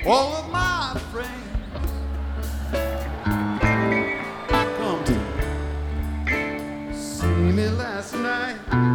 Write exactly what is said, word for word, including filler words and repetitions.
all of my friends come to see me last night.